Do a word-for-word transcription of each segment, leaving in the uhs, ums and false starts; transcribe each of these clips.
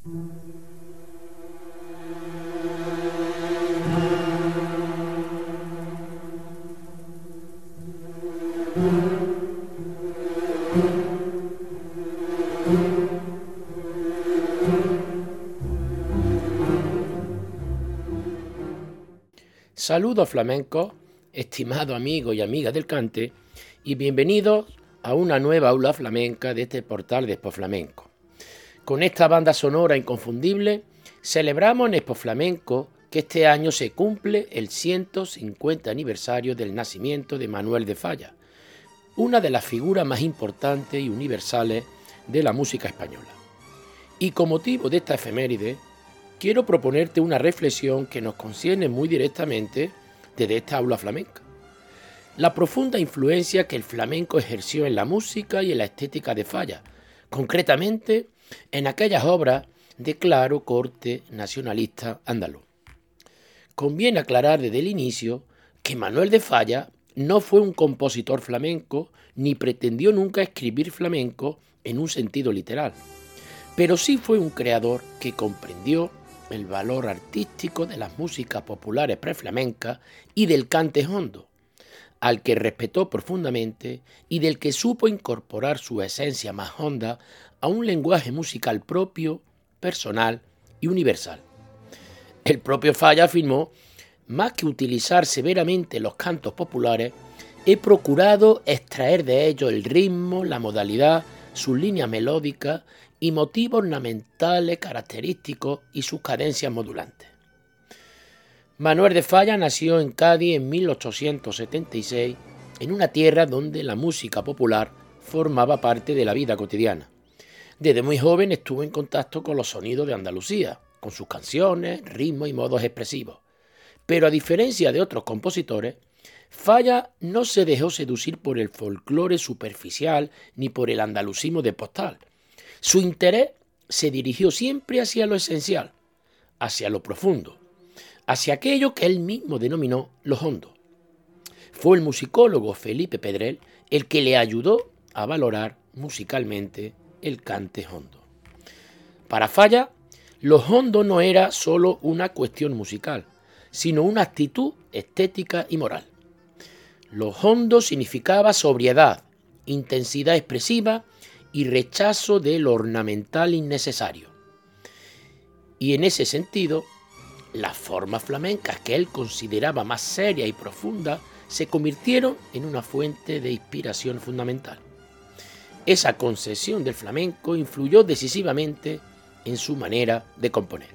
Saludos flamencos, estimados amigos y amigas del cante, y bienvenidos a una nueva aula flamenca de este portal de Expo Flamenco. Con esta banda sonora inconfundible, celebramos en Expo Flamenco que este año se cumple el ciento cincuenta aniversario del nacimiento de Manuel de Falla, una de las figuras más importantes y universales de la música española. Y con motivo de esta efeméride, quiero proponerte una reflexión que nos concierne muy directamente desde esta aula flamenca. La profunda influencia que el flamenco ejerció en la música y en la estética de Falla, concretamente en aquellas obras de claro corte nacionalista andaluz. Conviene aclarar desde el inicio que Manuel de Falla no fue un compositor flamenco ni pretendió nunca escribir flamenco en un sentido literal, pero sí fue un creador que comprendió el valor artístico de las músicas populares preflamencas y del cante hondo, al que respetó profundamente y del que supo incorporar su esencia más honda a un lenguaje musical propio, personal y universal. El propio Falla afirmó: más que utilizar severamente los cantos populares, he procurado extraer de ellos el ritmo, la modalidad, sus líneas melódicas y motivos ornamentales característicos y sus cadencias modulantes. Manuel de Falla nació en Cádiz en mil ochocientos setenta y seis, en una tierra donde la música popular formaba parte de la vida cotidiana. Desde muy joven estuvo en contacto con los sonidos de Andalucía, con sus canciones, ritmos y modos expresivos. Pero a diferencia de otros compositores, Falla no se dejó seducir por el folclore superficial ni por el andalucismo de postal. Su interés se dirigió siempre hacia lo esencial, hacia lo profundo, hacia aquello que él mismo denominó lo hondo. Fue el musicólogo Felipe Pedrell el que le ayudó a valorar musicalmente el cante hondo. Para Falla, lo hondo no era solo una cuestión musical, sino una actitud estética y moral. Lo hondo significaba sobriedad, intensidad expresiva y rechazo del ornamental innecesario. Y en ese sentido, las formas flamencas que él consideraba más serias y profundas se convirtieron en una fuente de inspiración fundamental. Esa concepción del flamenco influyó decisivamente en su manera de componer.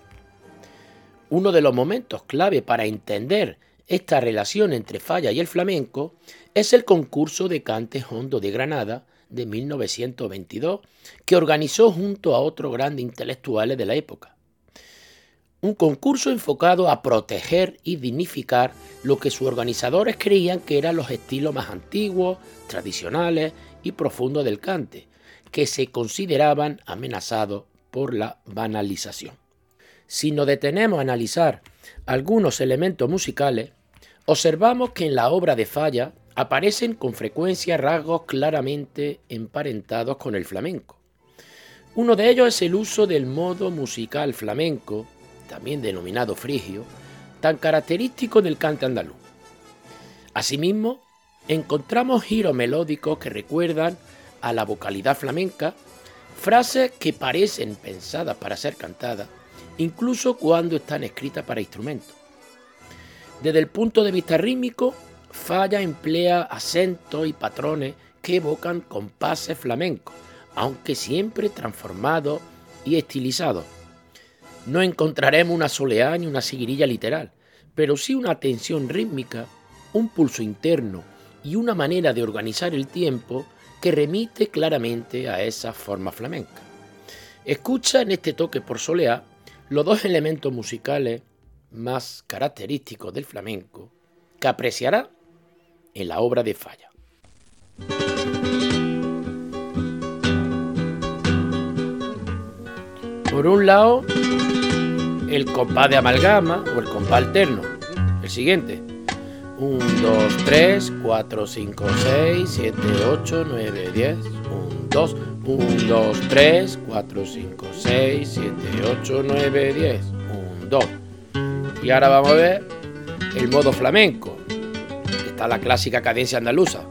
Uno de los momentos clave para entender esta relación entre Falla y el flamenco es el concurso de cante hondo de Granada de mil novecientos veintidós, que organizó junto a otros grandes intelectuales de la época. Un concurso enfocado a proteger y dignificar lo que sus organizadores creían que eran los estilos más antiguos, tradicionales y profundos del cante, que se consideraban amenazados por la banalización. Si nos detenemos a analizar algunos elementos musicales, observamos que en la obra de Falla aparecen con frecuencia rasgos claramente emparentados con el flamenco. Uno de ellos es el uso del modo musical flamenco, también denominado frigio, tan característico del cante andaluz. Asimismo, encontramos giros melódicos que recuerdan a la vocalidad flamenca, frases que parecen pensadas para ser cantadas, incluso cuando están escritas para instrumentos. Desde el punto de vista rítmico, Falla emplea acentos y patrones que evocan compases flamencos, aunque siempre transformados y estilizados. No encontraremos una soleá ni una seguirilla literal, pero sí una tensión rítmica, un pulso interno y una manera de organizar el tiempo que remite claramente a esa forma flamenca. Escucha en este toque por soleá los dos elementos musicales más característicos del flamenco que apreciará en la obra de Falla. Por un lado, el compás de amalgama o el compás alterno, el siguiente. uno, dos, tres, cuatro, cinco, seis, siete, ocho, nueve, diez. uno, dos, uno, dos, tres, cuatro, cinco, seis, siete, ocho, nueve, diez. uno, dos. Y ahora vamos a ver el modo flamenco. Está la clásica cadencia andaluza.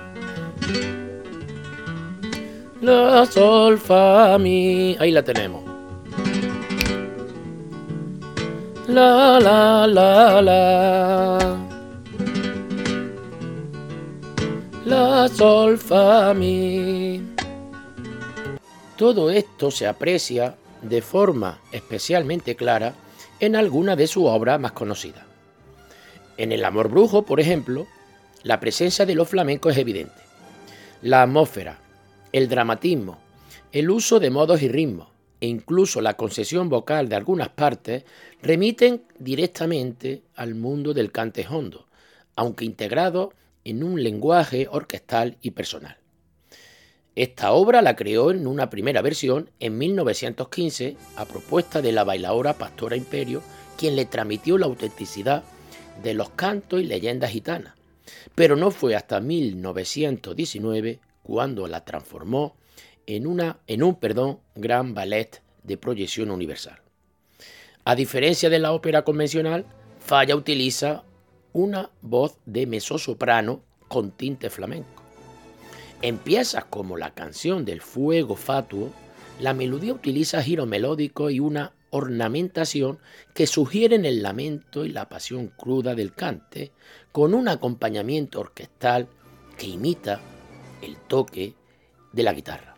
La, sol, fa, mi. Ahí la tenemos. La, la, la, la. La, sol, fa, mi. Todo esto se aprecia de forma especialmente clara en alguna de sus obras más conocidas. En El amor brujo, por ejemplo, la presencia de los flamencos es evidente. La atmósfera, el dramatismo, el uso de modos y ritmos e incluso la concesión vocal de algunas partes remiten directamente al mundo del cante hondo, aunque integrado en un lenguaje orquestal y personal. Esta obra la creó en una primera versión en mil novecientos quince a propuesta de la bailaora Pastora Imperio, quien le transmitió la autenticidad de los cantos y leyendas gitanas, pero no fue hasta mil novecientos diecinueve cuando la transformó en, una, en un perdón, gran ballet de proyección universal. A diferencia de la ópera convencional, Falla utiliza una voz de mezzosoprano con tinte flamenco. En piezas como la canción del Fuego Fatuo, la melodía utiliza giros melódicos y una ornamentación que sugieren el lamento y la pasión cruda del cante, con un acompañamiento orquestal que imita el toque de la guitarra.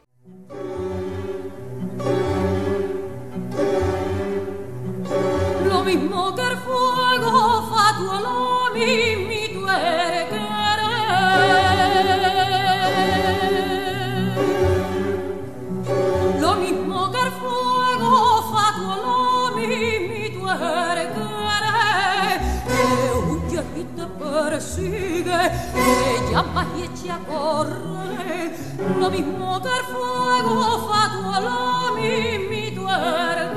Lo mismo que el fuego fatuo, lo mismito es querer. Lo mismo que el fuego fatuo, lo mismito es querer. Que huye y te persigue, que llama y echa a correr. Lo mismo que el fuego fatuo, lo mismito es querer.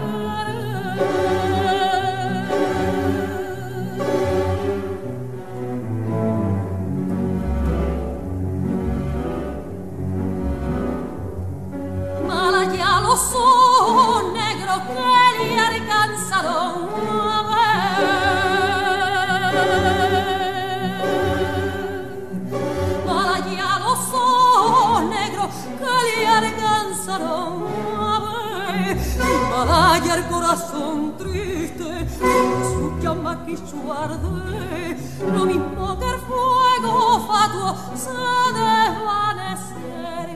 Malaya los ojos negros que le alcanzaron a ver. Malaya los ojos negros que le alcanzaron a ver. Malaya el corazón triste su llama quiso arder. Lo mismo que el fuego fatuo se desvanecer.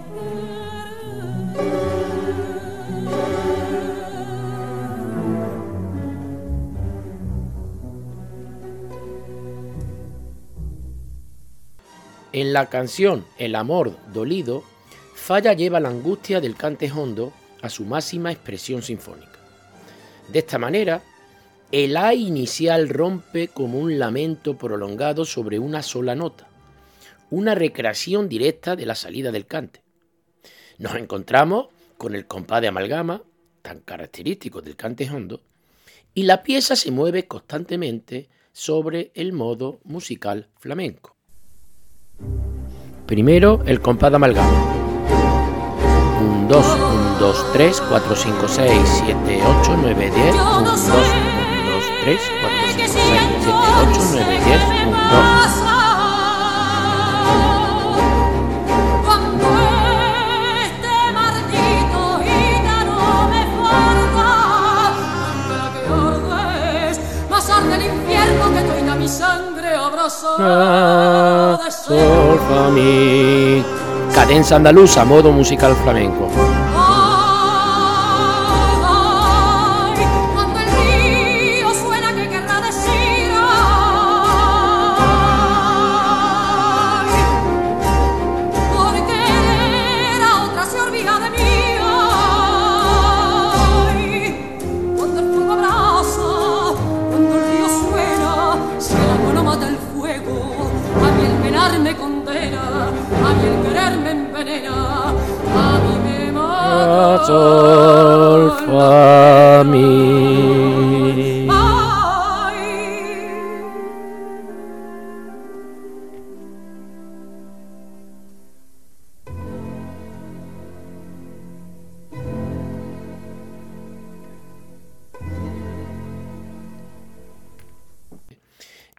En la canción El amor dolido, Falla lleva la angustia del cante hondo a su máxima expresión sinfónica. De esta manera, el ay inicial rompe como un lamento prolongado sobre una sola nota, una recreación directa de la salida del cante. Nos encontramos con el compás de amalgama, tan característico del cante hondo, y la pieza se mueve constantemente sobre el modo musical flamenco. Primero, el compás de amalgama. uno, dos, uno, dos, tres, cuatro, cinco, seis, siete, ocho, nueve, diez. uno, dos, uno, dos, tres, cuatro, cinco, seis, siete, ocho, nueve, diez. uno, dos. La, sol, fa, mi. Cadencia andaluza, modo musical flamenco. Sol, fa, mi.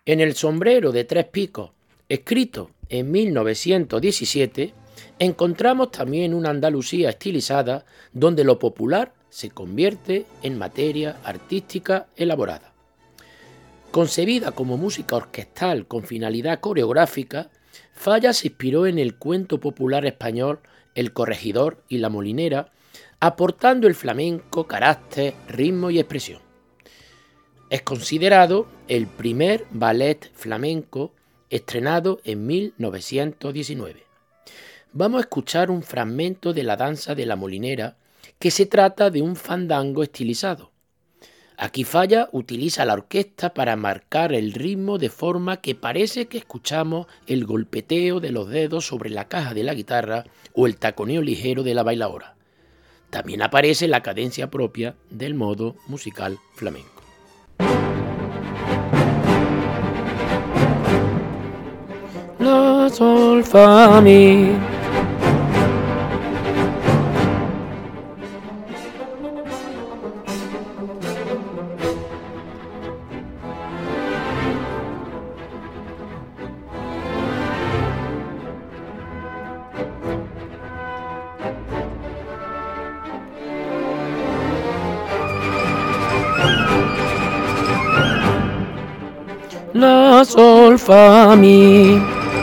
En El sombrero de tres picos, escrito en mil novecientos diecisiete, encontramos también una Andalucía estilizada donde lo popular se convierte en materia artística elaborada. Concebida como música orquestal con finalidad coreográfica, Falla se inspiró en el cuento popular español El corregidor y la molinera, aportando el flamenco carácter, ritmo y expresión. Es considerado el primer ballet flamenco estrenado en mil novecientos diecinueve. Vamos a escuchar un fragmento de la danza de la molinera, que se trata de un fandango estilizado. Aquí Falla utiliza la orquesta para marcar el ritmo de forma que parece que escuchamos el golpeteo de los dedos sobre la caja de la guitarra o el taconeo ligero de la bailaora. También aparece la cadencia propia del modo musical flamenco. La, sol, fa, mi. La, sol, fa, mi.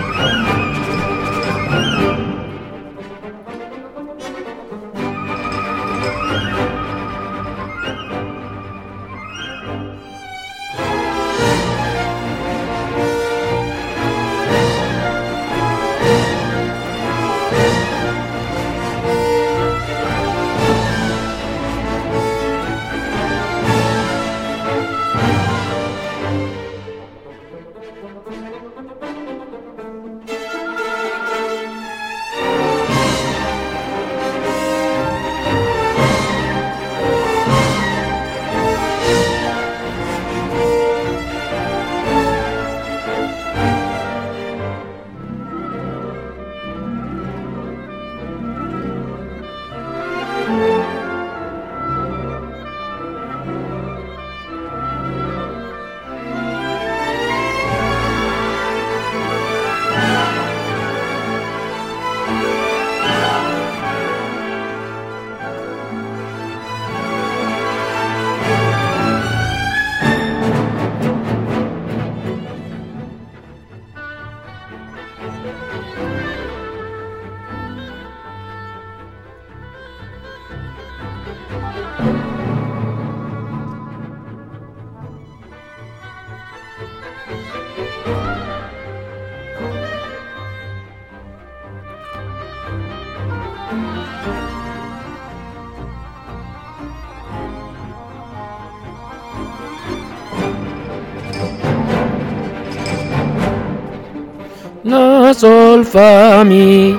La, sol, fa, mi.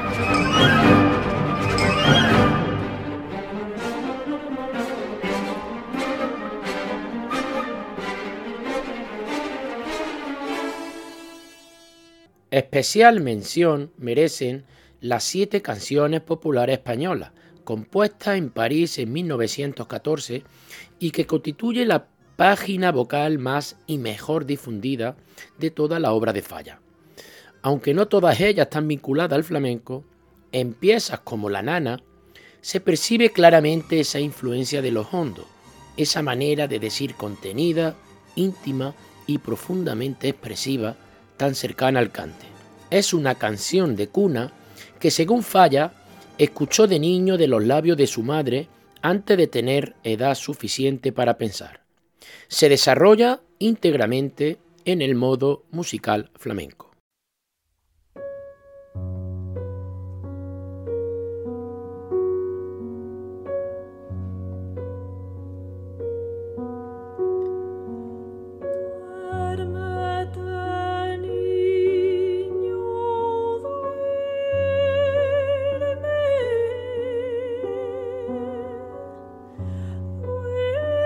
Especial mención merecen las siete canciones populares españolas, compuestas en París en mil novecientos catorce y que constituye la página vocal más y mejor difundida de toda la obra de Falla. Aunque no todas ellas están vinculadas al flamenco, en piezas como La Nana se percibe claramente esa influencia de los hondos, esa manera de decir contenida, íntima y profundamente expresiva, tan cercana al cante. Es una canción de cuna que, según Falla, escuchó de niño de los labios de su madre antes de tener edad suficiente para pensar. Se desarrolla íntegramente en el modo musical flamenco.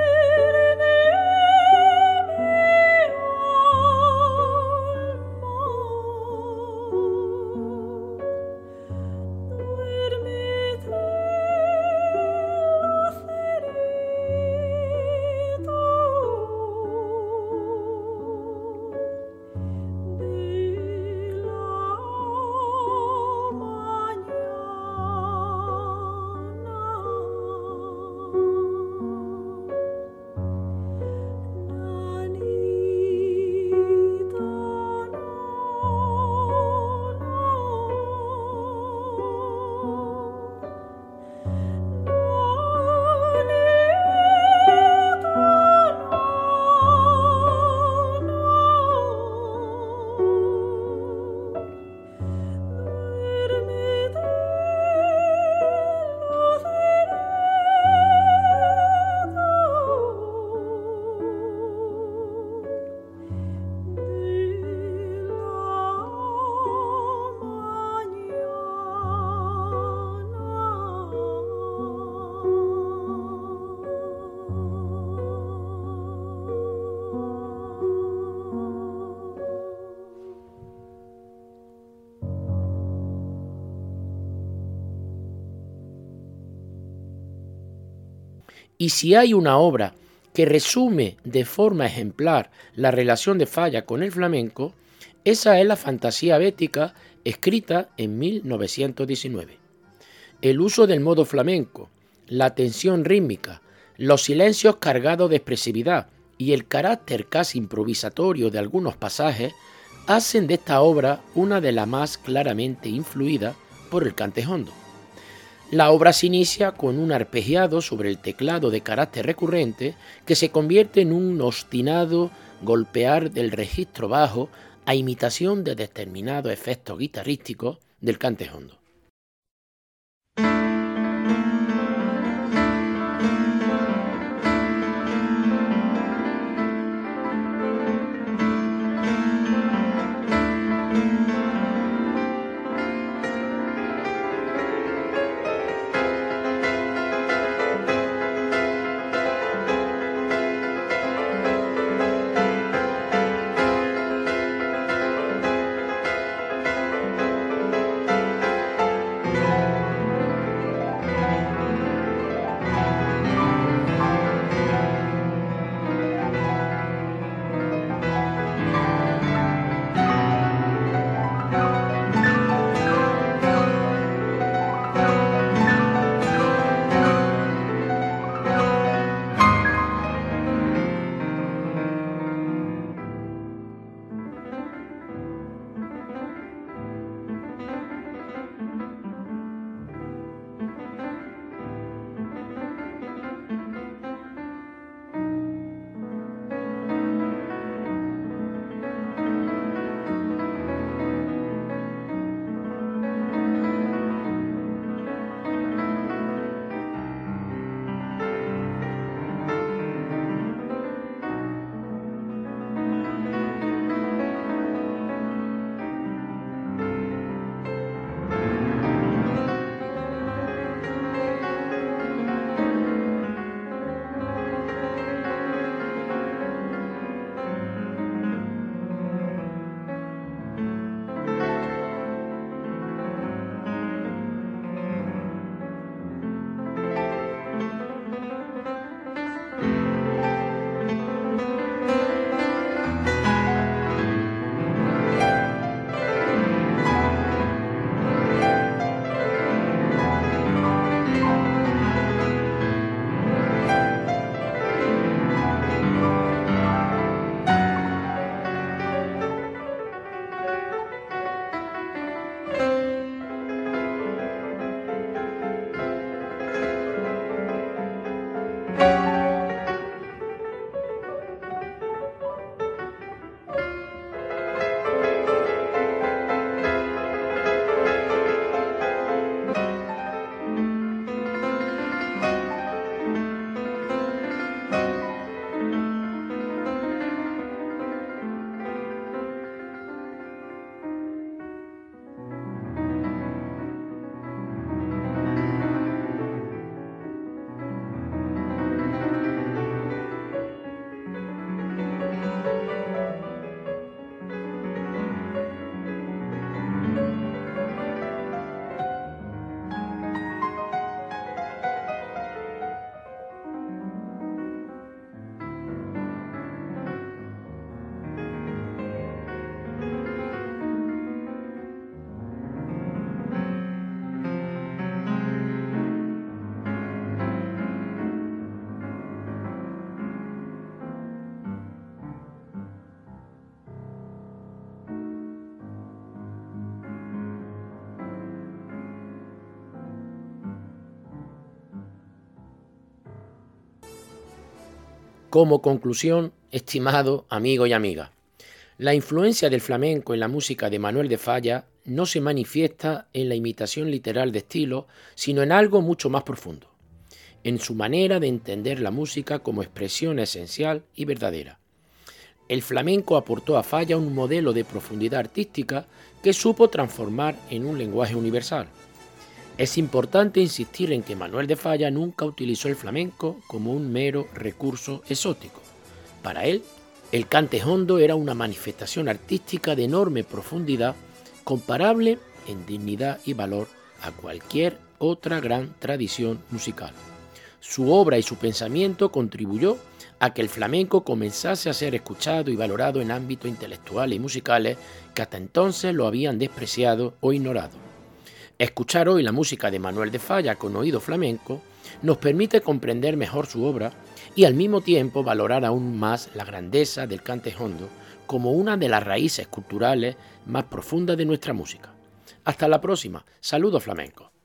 Oh Y si hay una obra que resume de forma ejemplar la relación de Falla con el flamenco, esa es la Fantasía Bética, escrita en mil novecientos diecinueve. El uso del modo flamenco, la tensión rítmica, los silencios cargados de expresividad y el carácter casi improvisatorio de algunos pasajes hacen de esta obra una de las más claramente influidas por el cantejondo. La obra se inicia con un arpegiado sobre el teclado de carácter recurrente que se convierte en un obstinado golpear del registro bajo a imitación de determinados efectos guitarrísticos del cantejondo. Como conclusión, estimado amigo y amiga, la influencia del flamenco en la música de Manuel de Falla no se manifiesta en la imitación literal de estilo, sino en algo mucho más profundo, en su manera de entender la música como expresión esencial y verdadera. El flamenco aportó a Falla un modelo de profundidad artística que supo transformar en un lenguaje universal. Es importante insistir en que Manuel de Falla nunca utilizó el flamenco como un mero recurso exótico. Para él, el cantejondo era una manifestación artística de enorme profundidad, comparable en dignidad y valor a cualquier otra gran tradición musical. Su obra y su pensamiento contribuyó a que el flamenco comenzase a ser escuchado y valorado en ámbitos intelectuales y musicales que hasta entonces lo habían despreciado o ignorado. Escuchar hoy la música de Manuel de Falla con oído flamenco nos permite comprender mejor su obra y al mismo tiempo valorar aún más la grandeza del cante jondo como una de las raíces culturales más profundas de nuestra música. Hasta la próxima. Saludos flamencos.